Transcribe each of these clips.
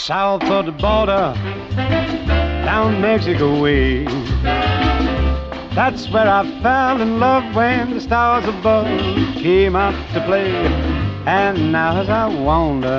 south of the border, down Mexico way. That's where I fell in love when the stars above came out to play. And now as I wander...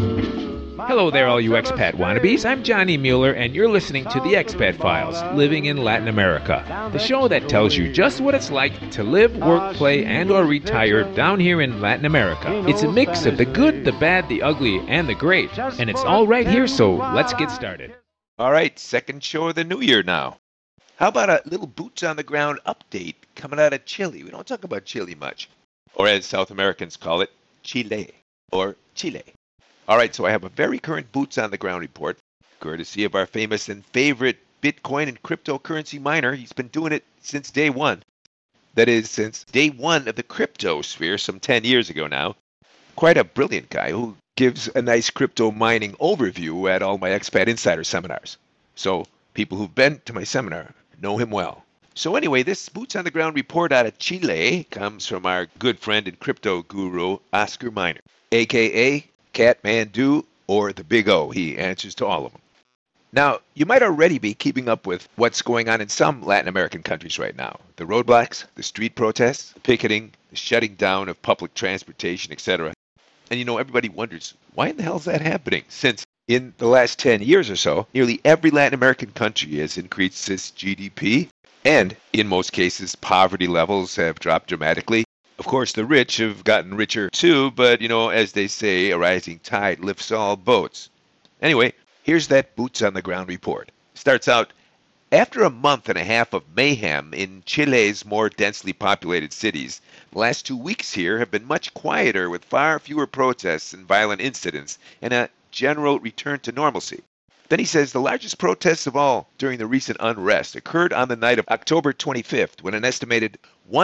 Hello there, all you expat wannabes. I'm Johnny Mueller, and you're listening to The Expat Files, Living in Latin America, the show that tells you just what it's like to live, work, play, and or retire down here in Latin America. It's a mix of the good, the bad, the ugly, and the great, and it's all right here, so let's get started. All right, second show of the new year now. How about a little boots-on-the-ground update coming out of Chile? We don't talk about Chile much, or as South Americans call it, Chile, or Chile. All right, so I have a very current boots-on-the-ground report, courtesy of our famous and favorite Bitcoin and cryptocurrency miner. He's been doing it since day one. That is, since day one of the crypto sphere some 10 years ago now. Quite a brilliant guy who gives a nice crypto mining overview at all my Expat Insider seminars. So people who've been to my seminar know him well. So anyway, this boots-on-the-ground report out of Chile comes from our good friend and crypto guru, Oscar Miner, a.k.a. Kathmandu, or the Big O. He answers to all of them. Now, you might already be keeping up with what's going on in some Latin American countries right now. The roadblocks, the street protests, the picketing, the shutting down of public transportation, etc. And you know, everybody wonders, why in the hell is that happening? Since in the last 10 years or so, nearly every Latin American country has increased its GDP, and in most cases, poverty levels have dropped dramatically. Of course, the rich have gotten richer too, but, you know, as they say, a rising tide lifts all boats. Anyway, here's that boots-on-the-ground report. Starts out, after a month and a half of mayhem in Chile's more densely populated cities, the last 2 weeks here have been much quieter with far fewer protests and violent incidents and a general return to normalcy. Then he says the largest protests of all during the recent unrest occurred on the night of October 25th, when an estimated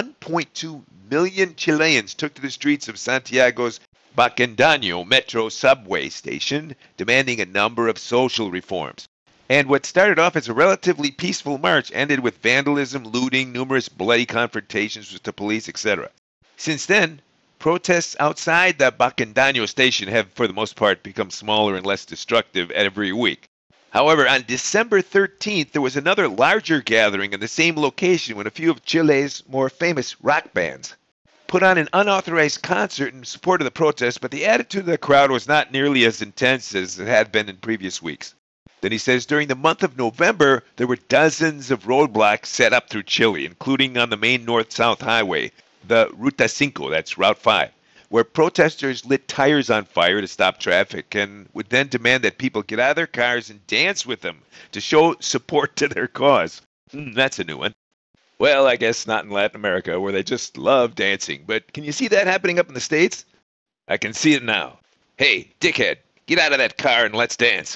1.2 million Chileans took to the streets of Santiago's Baquendaño metro subway station, demanding a number of social reforms. And what started off as a relatively peaceful march ended with vandalism, looting, numerous bloody confrontations with the police, etc. Since then, protests outside the Baquendaño station have, for the most part, become smaller and less destructive every week. However, on December 13th, there was another larger gathering in the same location when a few of Chile's more famous rock bands put on an unauthorized concert in support of the protest, but the attitude of the crowd was not nearly as intense as it had been in previous weeks. Then he says during the month of November, there were dozens of roadblocks set up through Chile, including on the main north-south highway, the Ruta 5, that's Route 5, where protesters lit tires on fire to stop traffic and would then demand that people get out of their cars and dance with them to show support to their cause. That's a new one. Well, I guess not in Latin America, where they just love dancing. But can you see that happening up in the States? I can see it now. Hey, dickhead, get out of that car and let's dance.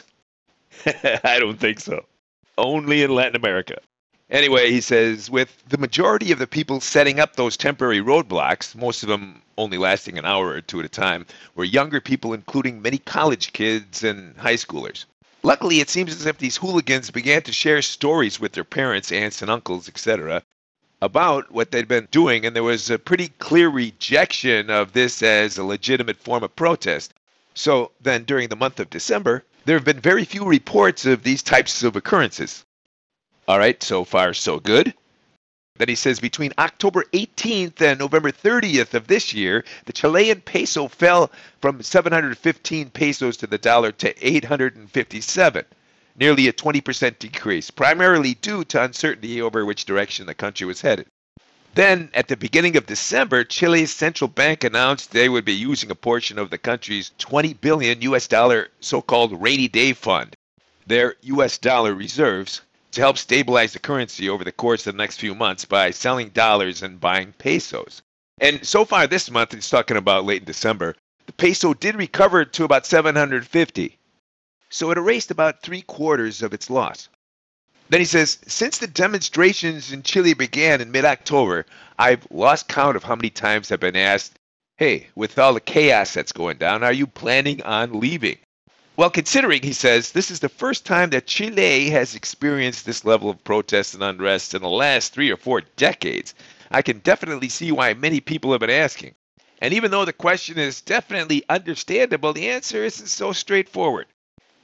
I don't think so. Only in Latin America. Anyway, he says, with the majority of the people setting up those temporary roadblocks, most of them only lasting an hour or two at a time, were younger people, including many college kids and high schoolers. Luckily, it seems as if these hooligans began to share stories with their parents, aunts, and uncles, etc., about what they'd been doing, and there was a pretty clear rejection of this as a legitimate form of protest. So then, during the month of December, there have been very few reports of these types of occurrences. All right, so far so good. Then he says between October 18th and November 30th of this year, the Chilean peso fell from 715 pesos to the dollar to 857, nearly a 20% decrease, primarily due to uncertainty over which direction the country was headed. Then, at the beginning of December, Chile's central bank announced they would be using a portion of the country's $20 billion US dollar so-called rainy day fund, their US dollar reserves, to help stabilize the currency over the course of the next few months by selling dollars and buying pesos. And so far this month, he's talking about late in December, the peso did recover to about 750. So it erased about 3/4 of its loss. Then he says, since the demonstrations in Chile began in mid-October, I've lost count of how many times I've been asked, hey, with all the chaos that's going down, are you planning on leaving? Well, considering, he says, this is the first time that Chile has experienced this level of protest and unrest in the last 3 or 4 decades, I can definitely see why many people have been asking. And even though the question is definitely understandable, the answer isn't so straightforward.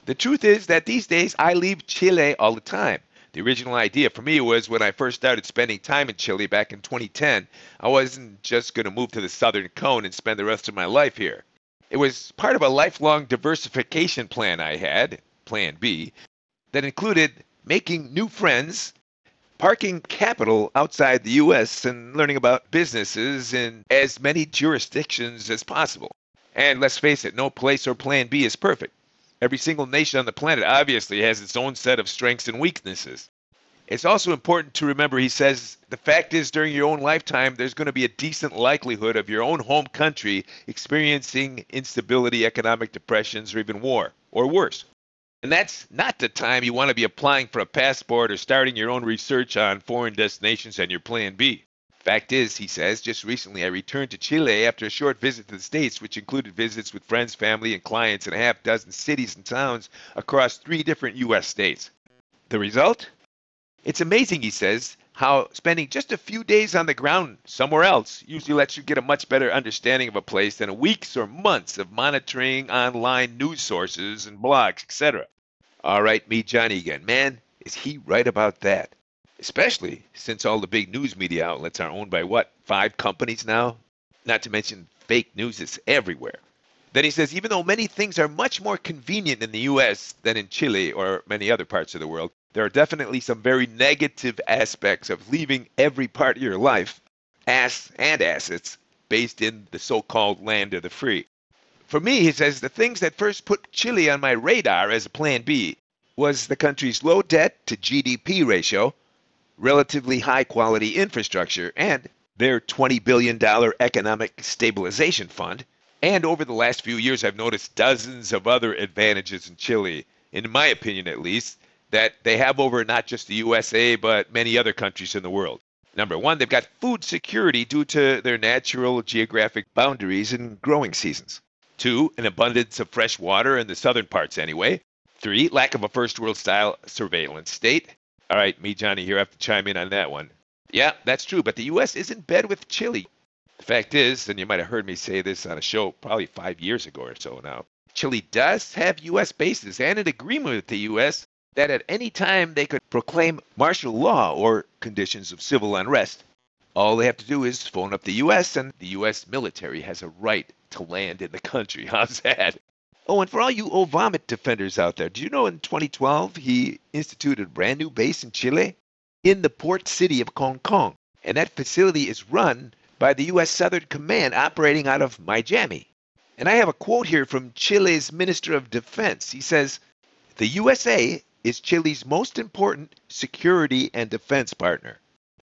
The truth is that these days I leave Chile all the time. The original idea for me was when I first started spending time in Chile back in 2010, I wasn't just going to move to the southern cone and spend the rest of my life here. It was part of a lifelong diversification plan I had, Plan B, that included making new friends, parking capital outside the U.S., and learning about businesses in as many jurisdictions as possible. And let's face it, no place or Plan B is perfect. Every single nation on the planet obviously has its own set of strengths and weaknesses. It's also important to remember, he says, the fact is during your own lifetime, there's going to be a decent likelihood of your own home country experiencing instability, economic depressions, or even war, or worse. And that's not the time you want to be applying for a passport or starting your own research on foreign destinations and your Plan B. Fact is, he says, just recently I returned to Chile after a short visit to the States, which included visits with friends, family, and clients in a half dozen cities and towns across 3 different U.S. states. The result? It's amazing, he says, how spending just a few days on the ground somewhere else usually lets you get a much better understanding of a place than weeks or months of monitoring online news sources and blogs, etc. All right, me, Johnny again. Man, is he right about that? Especially since all the big news media outlets are owned by, 5 companies now? Not to mention fake news is everywhere. Then he says, even though many things are much more convenient in the U.S. than in Chile or many other parts of the world, there are definitely some very negative aspects of leaving every part of your life, and assets, based in the so-called land of the free. For me, he says, the things that first put Chile on my radar as a Plan B was the country's low debt to GDP ratio, relatively high-quality infrastructure, and their $20 billion economic stabilization fund. And over the last few years, I've noticed dozens of other advantages in Chile, in my opinion at least, that they have over not just the USA, but many other countries in the world. Number 1, they've got food security due to their natural geographic boundaries and growing seasons. 2, an abundance of fresh water in the southern parts anyway. 3, lack of a first-world-style surveillance state. All right, me, Johnny, here, I have to chime in on that one. Yeah, that's true, but the U.S. is in bed with Chile. The fact is, and you might have heard me say this on a show probably 5 years ago or so now, Chile does have U.S. bases and an agreement with the U.S. that at any time they could proclaim martial law or conditions of civil unrest. All they have to do is phone up the U.S., and the U.S. military has a right to land in the country. How's that? Oh, and for all you Obama defenders out there, do you know in 2012 he instituted a brand new base in Chile in the port city of Hong Kong? And that facility is run by the U.S. Southern Command operating out of Miami. And I have a quote here from Chile's Minister of Defense. He says, "The USA is Chile's most important security and defense partner."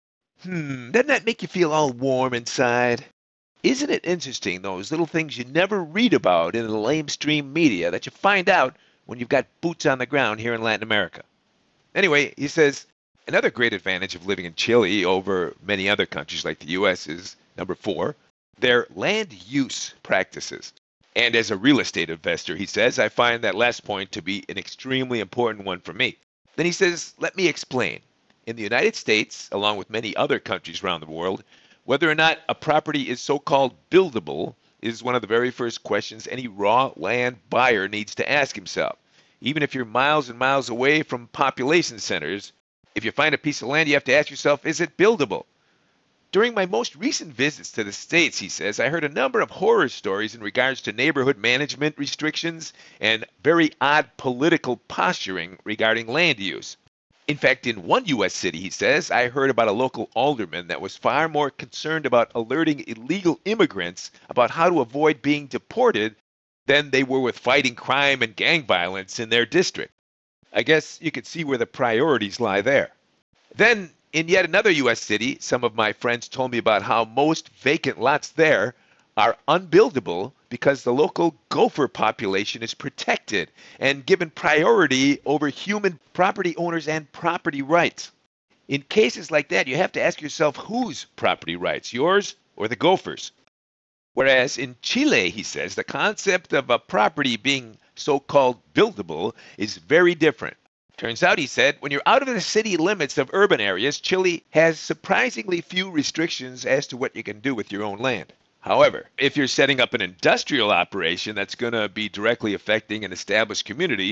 Doesn't that make you feel all warm inside? Isn't it interesting, those little things you never read about in the lamestream media that you find out when you've got boots on the ground here in Latin America? Anyway, he says, another great advantage of living in Chile over many other countries like the U.S. is, number 4, their land use practices. And as a real estate investor, he says, I find that last point to be an extremely important one for me. Then he says, let me explain. In the United States, along with many other countries around the world, whether or not a property is so-called buildable is one of the very first questions any raw land buyer needs to ask himself. Even if you're miles and miles away from population centers, if you find a piece of land, you have to ask yourself, is it buildable? During my most recent visits to the States, he says, I heard a number of horror stories in regards to neighborhood management restrictions and very odd political posturing regarding land use. In fact, in one U.S. city, he says, I heard about a local alderman that was far more concerned about alerting illegal immigrants about how to avoid being deported than they were with fighting crime and gang violence in their district. I guess you could see where the priorities lie there. Then, in yet another U.S. city, some of my friends told me about how most vacant lots there are unbuildable because the local gopher population is protected and given priority over human property owners and property rights. In cases like that, you have to ask yourself whose property rights, yours or the gophers? Whereas in Chile, he says, the concept of a property being so-called buildable is very different. Turns out, he said, when you're out of the city limits of urban areas, Chile has surprisingly few restrictions as to what you can do with your own land. However, if you're setting up an industrial operation that's going to be directly affecting an established community,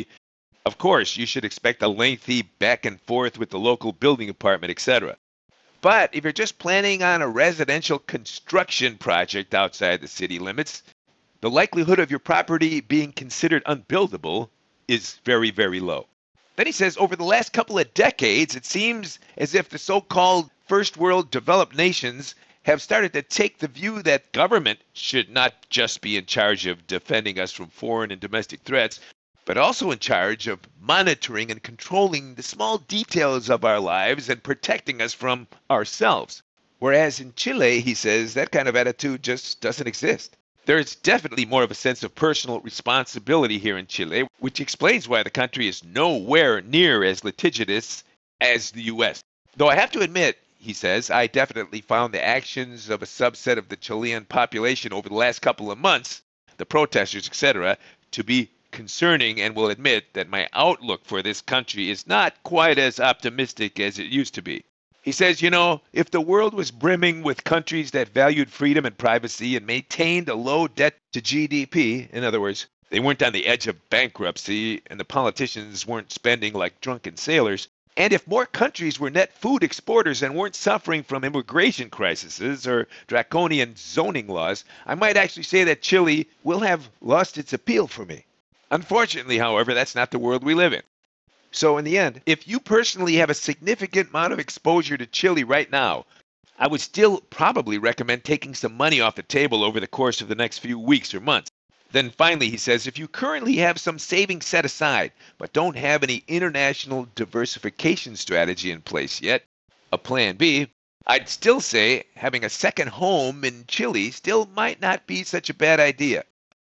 Of course, you should expect a lengthy back and forth with the local building department, etc. But if you're just planning on a residential construction project outside the city limits, the likelihood of your property being considered unbuildable is very, very low. Then he says, over the last couple of decades, it seems as if the so-called first world developed nations have started to take the view that government should not just be in charge of defending us from foreign and domestic threats, but also in charge of monitoring and controlling the small details of our lives and protecting us from ourselves. Whereas in Chile, he says, that kind of attitude just doesn't exist. There's definitely more of a sense of personal responsibility here in Chile, which explains why the country is nowhere near as litigious as the U.S. Though I have to admit, he says, I definitely found the actions of a subset of the Chilean population over the last couple of months, the protesters, etc., to be concerning, and will admit that my outlook for this country is not quite as optimistic as it used to be. He says, if the world was brimming with countries that valued freedom and privacy and maintained a low debt to GDP, in other words, they weren't on the edge of bankruptcy and the politicians weren't spending like drunken sailors, and if more countries were net food exporters and weren't suffering from immigration crises or draconian zoning laws, I might actually say that Chile will have lost its appeal for me. Unfortunately, however, that's not the world we live in. So in the end, if you personally have a significant amount of exposure to Chile right now, I would still probably recommend taking some money off the table over the course of the next few weeks or months. Then finally, he says, if you currently have some savings set aside, but don't have any international diversification strategy in place yet, a plan B, I'd still say having a second home in Chile still might not be such a bad idea.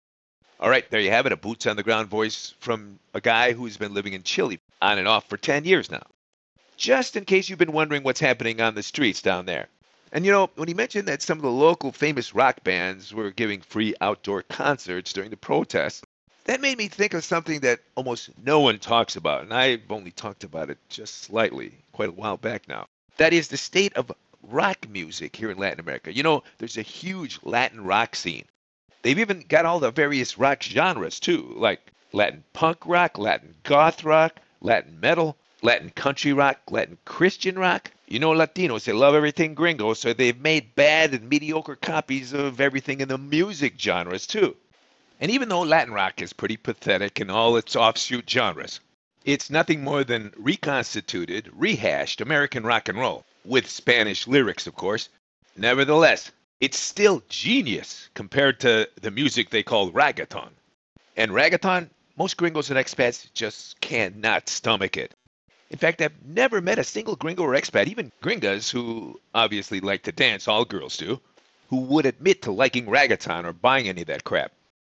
All right, there you have it, a boots-on-the-ground voice from a guy who's been living in Chile on and off for 10 years now. Just in case you've been wondering what's happening on the streets down there. And when he mentioned that some of the local famous rock bands were giving free outdoor concerts during the protests, that made me think of something that almost no one talks about, and I've only talked about it just slightly, quite a while back now. That is the state of rock music here in Latin America. There's a huge Latin rock scene. They've even got all the various rock genres, too, like Latin punk rock, Latin goth rock, Latin metal, Latin country rock, Latin Christian rock. Latinos, they love everything gringo, so they've made bad and mediocre copies of everything in the music genres, too. And even though Latin rock is pretty pathetic in all its offshoot genres, it's nothing more than reconstituted, rehashed American rock and roll, with Spanish lyrics, of course. Nevertheless, it's still genius compared to the music they call reggaeton. And reggaeton, most gringos and expats just cannot stomach it. In fact, I've never met a single gringo or expat, even gringas who obviously like to dance, all girls do, who would admit to liking reggaeton or buying any of that crap.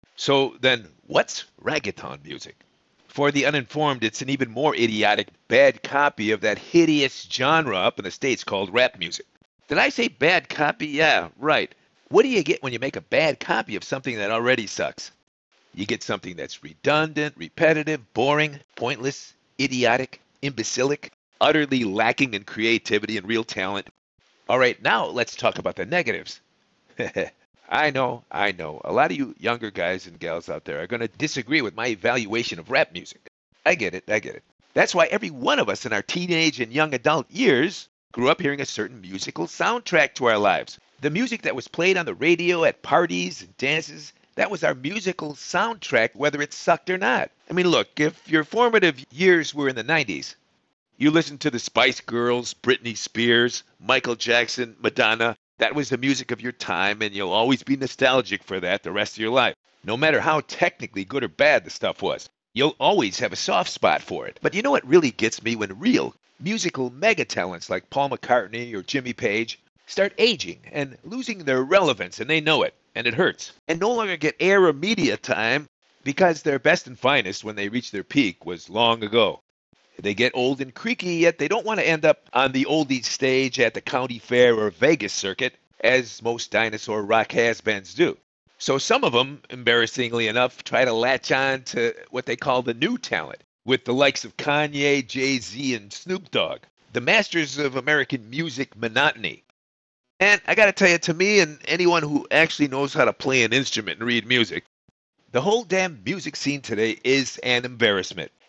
So then, what's reggaeton music? For the uninformed, it's an even more idiotic, bad copy of that hideous genre up in the States called rap music. Did I say bad copy? Yeah, right. What do you get when you make a bad copy of something that already sucks? You get something that's redundant, repetitive, boring, pointless, idiotic, imbecilic, utterly lacking in creativity and real talent. All right, now let's talk about the negatives. I know. A lot of you younger guys and gals out there are going to disagree with my evaluation of rap music. I get it. That's why every one of us in our teenage and young adult years grew up hearing a certain musical soundtrack to our lives. The music that was played on the radio at parties and dances, that was our musical soundtrack, whether it sucked or not. I mean, look, if your formative years were in the 90s, you listened to the Spice Girls, Britney Spears, Michael Jackson, Madonna. That was the music of your time, and you'll always be nostalgic for that the rest of your life. No matter how technically good or bad the stuff was, you'll always have a soft spot for it. But you know what really gets me? When real musical mega-talents like Paul McCartney or Jimmy Page start aging and losing their relevance, and they know it, and it hurts, and no longer get air or media time because their best and finest when they reach their peak was long ago. They get old and creaky, yet they don't want to end up on the oldies stage at the county fair or Vegas circuit, as most dinosaur rock has-beens do. So some of them, embarrassingly enough, try to latch on to what they call the new talent, with the likes of Kanye, Jay-Z, and Snoop Dogg, the masters of American music monotony. And I gotta tell you, to me and anyone who actually knows how to play an instrument and read music, the whole damn music scene today is an embarrassment.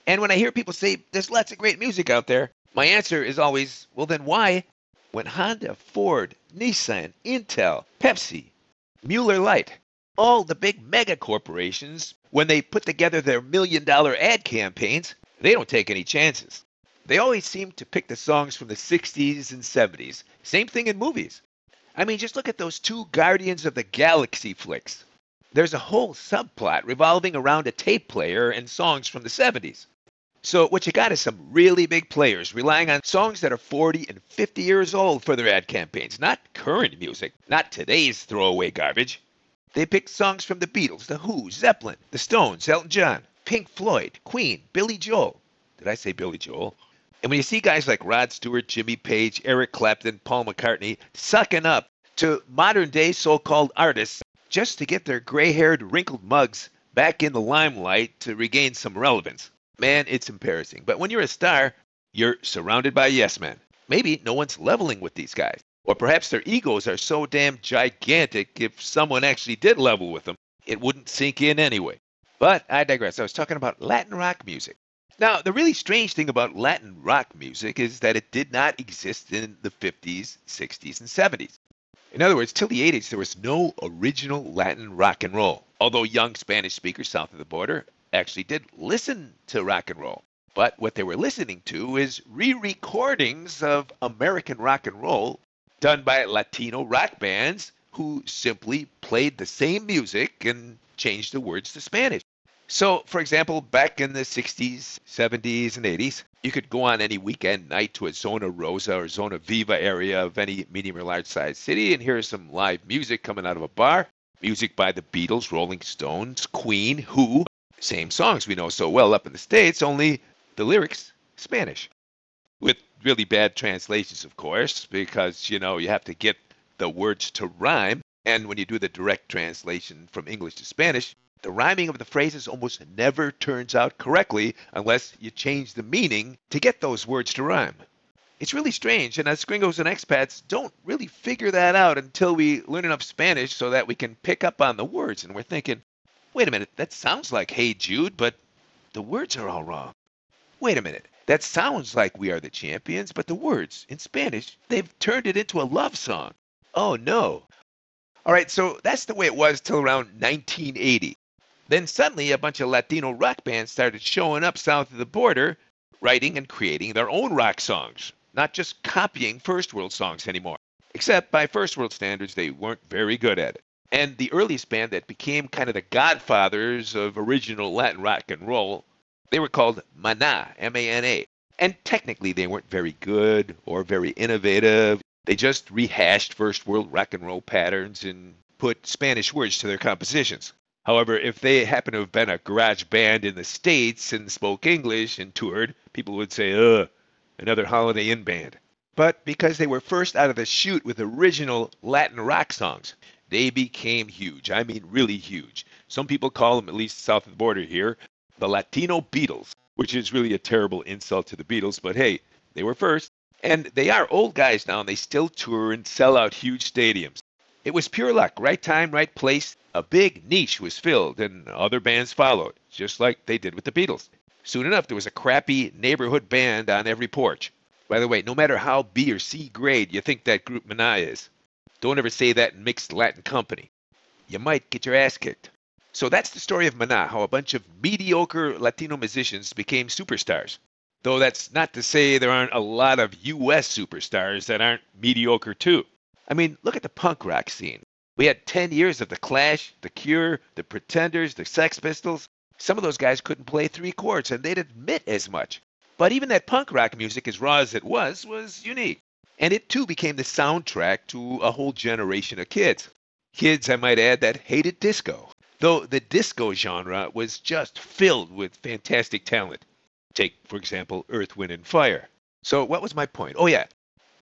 And when I hear people say there's lots of great music out there, my answer is always, well, then why? When Honda, Ford, Nissan, Intel, Pepsi, Mueller Lite, all the big mega corporations, when they put together their $1 million ad campaigns, they don't take any chances. They always seem to pick the songs from the 60s and 70s. Same thing in movies. I mean, just look at those two Guardians of the Galaxy flicks. There's a whole subplot revolving around a tape player and songs from the 70s. So what you got is some really big players relying on songs that are 40 and 50 years old for their ad campaigns, not current music, not today's throwaway garbage. They picked songs from the Beatles, The Who, Zeppelin, The Stones, Elton John, Pink Floyd, Queen, Billy Joel. Did I say Billy Joel? And when you see guys like Rod Stewart, Jimmy Page, Eric Clapton, Paul McCartney sucking up to modern-day so-called artists just to get their gray-haired, wrinkled mugs back in the limelight to regain some relevance, man, it's embarrassing. But when you're a star, you're surrounded by yes men. Maybe no one's leveling with these guys. Or perhaps their egos are so damn gigantic, if someone actually did level with them, it wouldn't sink in anyway. But I digress. I was talking about Latin rock music. Now, the really strange thing about Latin rock music is that it did not exist in the 50s, 60s, and 70s. In other words, till the 80s, there was no original Latin rock and roll, although young Spanish speakers south of the border actually did listen to rock and roll. But what they were listening to is re-recordings of American rock and roll done by Latino rock bands who simply played the same music and changed the words to Spanish. So, for example, back in the 60s, 70s, and 80s, you could go on any weekend night to a Zona Rosa or Zona Viva area of any medium or large-sized city and hear some live music coming out of a bar. Music by the Beatles, Rolling Stones, Queen, Who. Same songs we know so well up in the States, only the lyrics Spanish. With really bad translations, of course, because, you have to get the words to rhyme. And when you do the direct translation from English to Spanish, the rhyming of the phrases almost never turns out correctly unless you change the meaning to get those words to rhyme. It's really strange, and us gringos and expats don't really figure that out until we learn enough Spanish so that we can pick up on the words. And we're thinking, wait a minute, that sounds like Hey Jude, but the words are all wrong. Wait a minute, that sounds like We Are the Champions, but the words, in Spanish, they've turned it into a love song. Oh no. All right, so that's the way it was till around 1980. Then suddenly a bunch of Latino rock bands started showing up south of the border, writing and creating their own rock songs, not just copying first world songs anymore. Except by first world standards, they weren't very good at it. And the earliest band that became kind of the godfathers of original Latin rock and roll, they were called Maná, M-A-N-A. And technically they weren't very good or very innovative. They just rehashed first world rock and roll patterns and put Spanish words to their compositions. However, if they happened to have been a garage band in the States and spoke English and toured, people would say, another Holiday Inn band. But because they were first out of the chute with original Latin rock songs, they became huge. I mean, really huge. Some people call them, at least south of the border here, the Latino Beatles, which is really a terrible insult to the Beatles, but hey, they were first. And they are old guys now, and they still tour and sell out huge stadiums. It was pure luck, right time, right place. A big niche was filled, and other bands followed, just like they did with the Beatles. Soon enough, there was a crappy neighborhood band on every porch. By the way, no matter how B or C grade you think that group Maná is, don't ever say that in mixed Latin company. You might get your ass kicked. So that's the story of Maná, how a bunch of mediocre Latino musicians became superstars. Though that's not to say there aren't a lot of U.S. superstars that aren't mediocre too. I mean, look at the punk rock scene. We had 10 years of The Clash, The Cure, The Pretenders, The Sex Pistols. Some of those guys couldn't play 3 chords, and they'd admit as much. But even that punk rock music, as raw as it was unique. And it too became the soundtrack to a whole generation of kids. Kids, I might add, that hated disco. Though the disco genre was just filled with fantastic talent. Take, for example, Earth, Wind, and Fire. So what was my point? Oh yeah.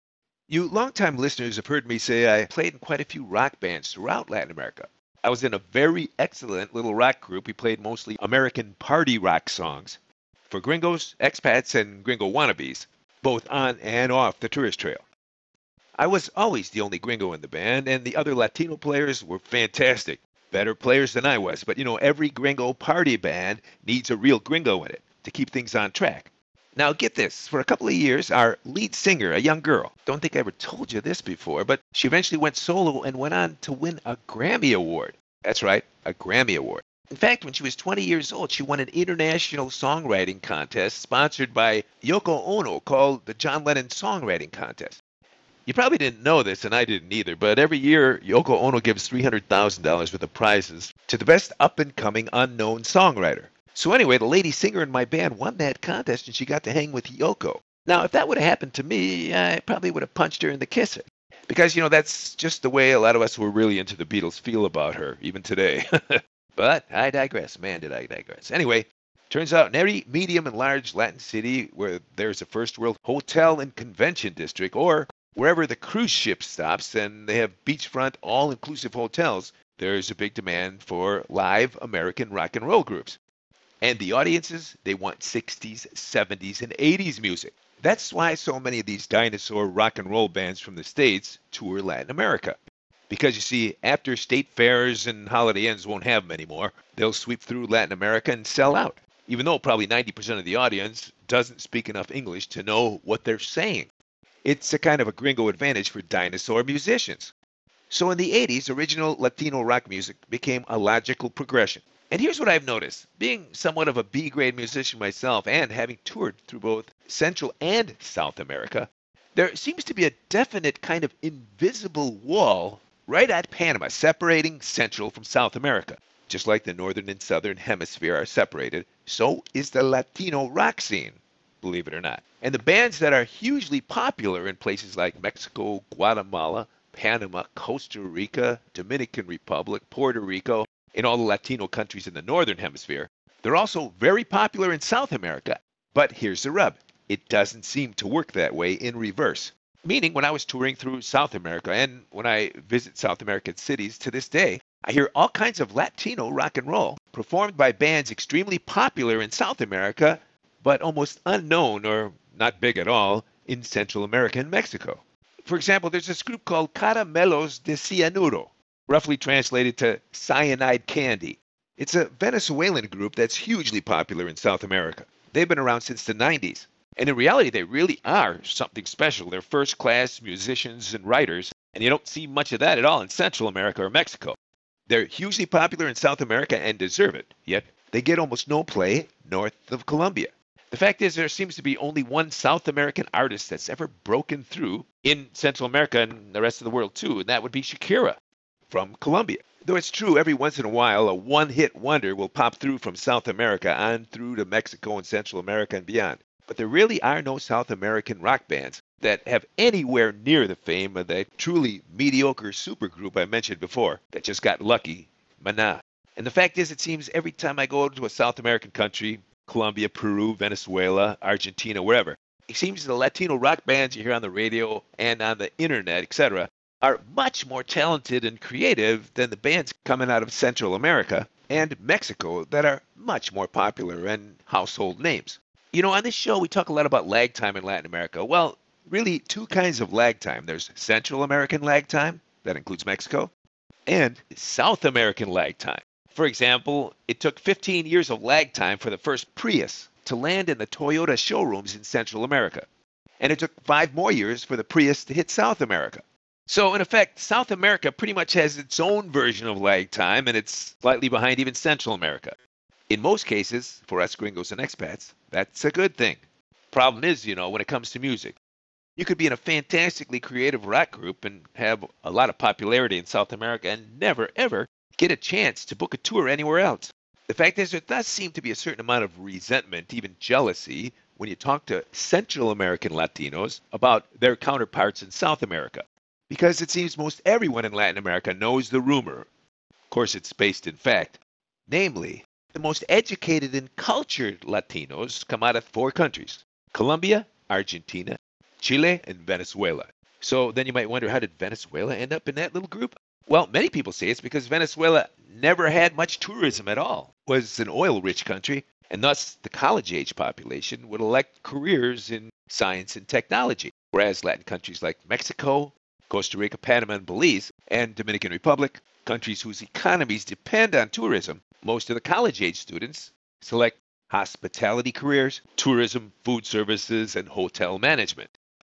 You longtime listeners have heard me say I played in quite a few rock bands throughout Latin America. I was in a very excellent little rock group. We played mostly American party rock songs for gringos, expats, and gringo wannabes, both on and off the tourist trail. I was always the only gringo in the band, and the other Latino players were fantastic. Better players than I was, but every gringo party band needs a real gringo in it. to keep things on track. Now, get this. For a couple of years, our lead singer, a young girl, don't think I ever told you this before, but she eventually went solo and went on to win a Grammy Award. That's right, a Grammy Award. In fact, when she was 20 years old, she won an international songwriting contest sponsored by Yoko Ono called the John Lennon Songwriting Contest. You probably didn't know this, and I didn't either, but every year Yoko Ono gives $300,000 worth of prizes to the best up-and-coming unknown songwriter. So anyway, the lady singer in my band won that contest, and she got to hang with Yoko. Now, if that would have happened to me, I probably would have punched her in the kisser. Because, that's just the way a lot of us who are really into the Beatles feel about her, even today. But I digress. Man, did I digress. Anyway, turns out in every medium and large Latin city where there's a first world hotel and convention district, or wherever the cruise ship stops and they have beachfront all-inclusive hotels, there's a big demand for live American rock and roll groups. And the audiences, they want 60s, 70s, and 80s music. That's why so many of these dinosaur rock and roll bands from the States tour Latin America. Because you see, after state fairs and Holiday Inns won't have them anymore, they'll sweep through Latin America and sell out. Even though probably 90% of the audience doesn't speak enough English to know what they're saying. It's a kind of a gringo advantage for dinosaur musicians. So in the 80s, original Latino rock music became a logical progression. And here's what I've noticed. Being somewhat of a B-grade musician myself and having toured through both Central and South America, there seems to be a definite kind of invisible wall right at Panama separating Central from South America. Just like the Northern and Southern Hemisphere are separated, so is the Latino rock scene, believe it or not. And the bands that are hugely popular in places like Mexico, Guatemala, Panama, Costa Rica, Dominican Republic, Puerto Rico, in all the Latino countries in the Northern Hemisphere, they're also very popular in South America. But here's the rub. It doesn't seem to work that way in reverse. Meaning, when I was touring through South America and when I visit South American cities to this day, I hear all kinds of Latino rock and roll performed by bands extremely popular in South America, but almost unknown or not big at all in Central America and Mexico. For example, there's this group called Caramelos de Cianuro, roughly translated to cyanide candy. It's a Venezuelan group that's hugely popular in South America. They've been around since the 90s. And in reality, they really are something special. They're first-class musicians and writers, and you don't see much of that at all in Central America or Mexico. They're hugely popular in South America and deserve it, yet they get almost no play north of Colombia. The fact is, there seems to be only one South American artist that's ever broken through in Central America and the rest of the world too, and that would be Shakira from Colombia. Though it's true, every once in a while, a one-hit wonder will pop through from South America on through to Mexico and Central America and beyond. But there really are no South American rock bands that have anywhere near the fame of that truly mediocre supergroup I mentioned before that just got lucky, Maná. And the fact is, it seems every time I go to a South American country, Colombia, Peru, Venezuela, Argentina, wherever, it seems the Latino rock bands you hear on the radio and on the internet, etc., are much more talented and creative than the bands coming out of Central America and Mexico that are much more popular and household names. On this show, we talk a lot about lag time in Latin America. Well, really, two kinds of lag time. There's Central American lag time, that includes Mexico, and South American lag time. For example, it took 15 years of lag time for the first Prius to land in the Toyota showrooms in Central America. And it took 5 more years for the Prius to hit South America. So, in effect, South America pretty much has its own version of lag time, and it's slightly behind even Central America. In most cases, for us gringos and expats, that's a good thing. Problem is, when it comes to music, you could be in a fantastically creative rock group and have a lot of popularity in South America and never, ever get a chance to book a tour anywhere else. The fact is, there does seem to be a certain amount of resentment, even jealousy, when you talk to Central American Latinos about their counterparts in South America. Because it seems most everyone in Latin America knows the rumor. Of course, it's based in fact. Namely, the most educated and cultured Latinos come out of 4 countries: Colombia, Argentina, Chile, and Venezuela. So then you might wonder, how did Venezuela end up in that little group? Well, many people say it's because Venezuela never had much tourism at all. It was an oil-rich country, and thus the college-age population would elect careers in science and technology, whereas Latin countries like Mexico, Costa Rica, Panama, and Belize, and Dominican Republic, countries whose economies depend on tourism, most of the college-age students select hospitality careers, tourism, food services, and hotel management.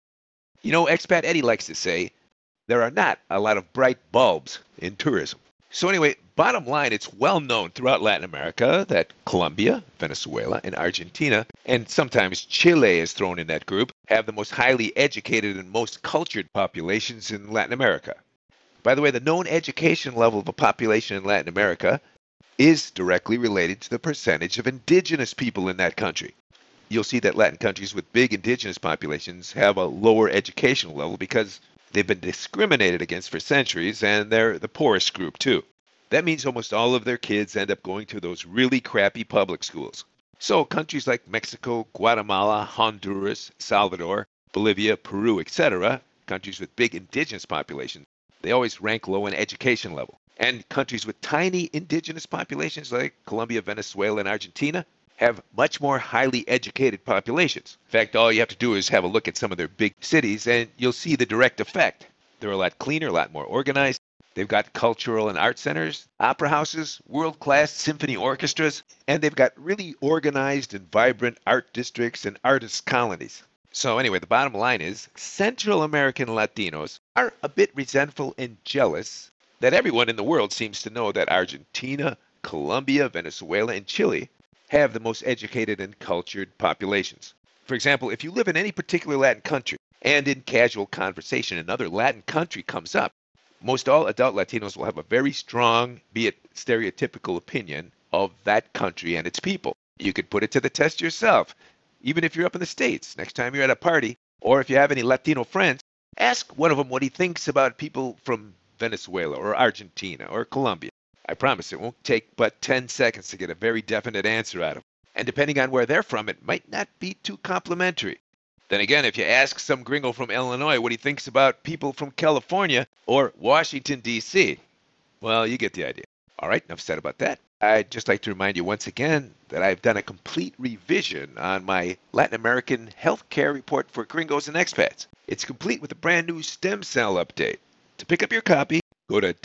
You know, expat Eddie likes to say, there are not a lot of bright bulbs in tourism. So anyway, bottom line, it's well known throughout Latin America that Colombia, Venezuela, and Argentina, and sometimes Chile is thrown in that group, have the most highly educated and most cultured populations in Latin America. By the way, the known education level of a population in Latin America is directly related to the percentage of indigenous people in that country. You'll see that Latin countries with big indigenous populations have a lower educational level because they've been discriminated against for centuries, and they're the poorest group too. That means almost all of their kids end up going to those really crappy public schools. So countries like Mexico, Guatemala, Honduras, Salvador, Bolivia, Peru, etc., countries with big indigenous populations, they always rank low in education level. And countries with tiny indigenous populations like Colombia, Venezuela, and Argentina have much more highly educated populations. In fact, all you have to do is have a look at some of their big cities and you'll see the direct effect. They're a lot cleaner, a lot more organized. They've got cultural and art centers, opera houses, world-class symphony orchestras, and they've got really organized and vibrant art districts and artist colonies. So anyway, the bottom line is Central American Latinos are a bit resentful and jealous that everyone in the world seems to know that Argentina, Colombia, Venezuela, and Chile have the most educated and cultured populations. For example, if you live in any particular Latin country and in casual conversation another Latin country comes up, most all adult Latinos will have a very strong, be it stereotypical opinion of that country and its people. You could put it to the test yourself. Even if you're up in the States, next time you're at a party, or if you have any Latino friends, ask one of them what he thinks about people from Venezuela or Argentina or Colombia. I promise it won't take but 10 seconds to get a very definite answer out of them. And depending on where they're from, it might not be too complimentary. Then again, if you ask some gringo from Illinois what he thinks about people from California or Washington, D.C., well, you get the idea. All right, enough said about that. I'd just like to remind you once again that I've done a complete revision on my Latin American healthcare report for gringos and expats. It's complete with a brand new stem cell update. To pick up your copy, go to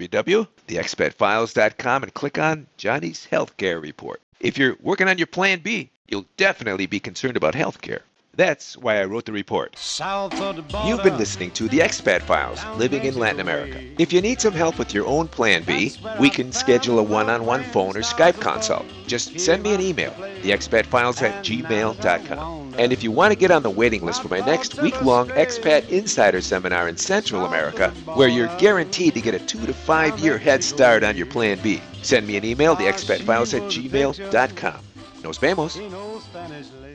www.theexpatfiles.com and click on Johnny's Healthcare Report. If you're working on your Plan B, you'll definitely be concerned about healthcare. That's why I wrote the report. You've been listening to The Expat Files, Living in Latin America. If you need some help with your own Plan B, we can schedule a one-on-one phone or Skype consult. Just send me an email, theexpatfiles@gmail.com. And if you want to get on the waiting list for my next week-long Expat Insider Seminar in Central America, where you're guaranteed to get a 2 to 5 year head start on your Plan B, send me an email, theexpatfiles@gmail.com. Nos vemos.